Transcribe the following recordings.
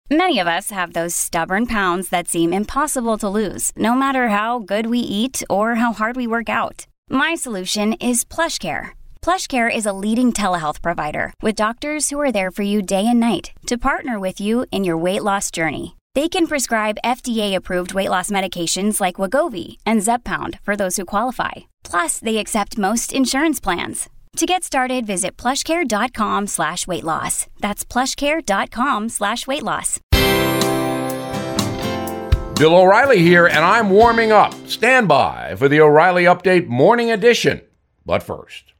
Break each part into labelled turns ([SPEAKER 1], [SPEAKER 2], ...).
[SPEAKER 1] Many of us have those stubborn pounds that seem impossible to lose, no matter how good we eat or how hard we work out. My solution is PlushCare. PlushCare is a leading telehealth provider with doctors who are there for you day and night to partner with you in your weight loss journey. They can prescribe FDA-approved weight loss medications like Wegovy and Zepbound for those who qualify. Plus, they accept most insurance plans. To get started, visit plushcare.com/weight loss. That's plushcare.com/weight loss.
[SPEAKER 2] Bill O'Reilly here, and I'm warming up. Stand by for the O'Reilly Update Morning Edition. But first,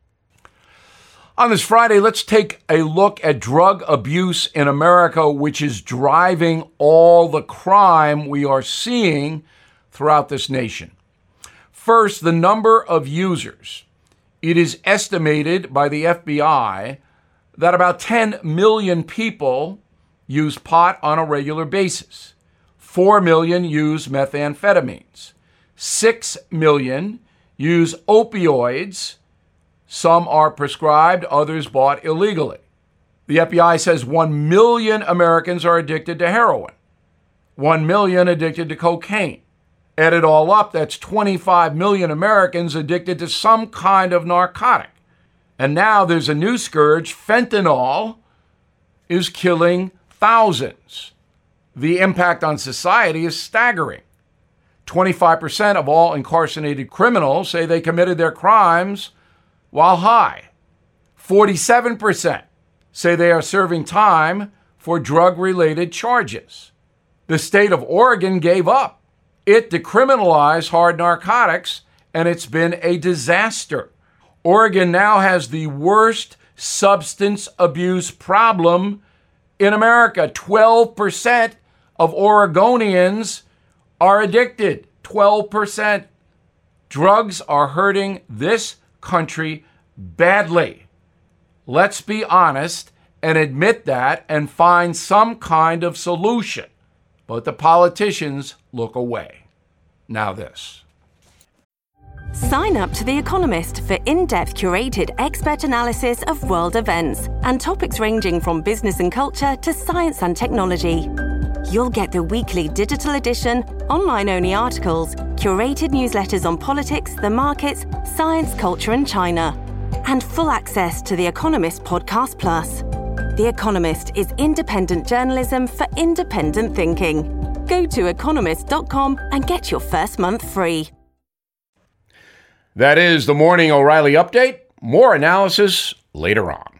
[SPEAKER 2] on this Friday, let's take a look at drug abuse in America, which is driving all the crime we are seeing throughout this nation. First, the number of users. It is estimated by the FBI that about 10 million people use pot on a regular basis. 4 million use methamphetamines. 6 million use opioids. Some are prescribed, others bought illegally. The FBI says 1 million Americans are addicted to heroin. 1 million addicted to cocaine. Add it all up, that's 25 million Americans addicted to some kind of narcotic. And now there's a new scourge, fentanyl is killing thousands. The impact on society is staggering. 25% of all incarcerated criminals say they committed their crimes while high. 47% say they are serving time for drug-related charges. The state of Oregon gave up. It decriminalized hard narcotics, and it's been a disaster. Oregon now has the worst substance abuse problem in America. 12% of Oregonians are addicted. 12%. Drugs are hurting this country badly. Let's be honest and admit that and find some kind of solution. But the politicians look away. Now this.
[SPEAKER 3] Sign up to The Economist for in-depth curated expert analysis of world events and topics ranging from business and culture to science and technology. You'll get the weekly digital edition, online-only articles, curated newsletters on politics, the markets, science, culture, and China, and full access to The Economist Podcast Plus. The Economist is independent journalism for independent thinking. Go to economist.com and get your first month free.
[SPEAKER 2] That is the Morning O'Reilly Update. More analysis later on.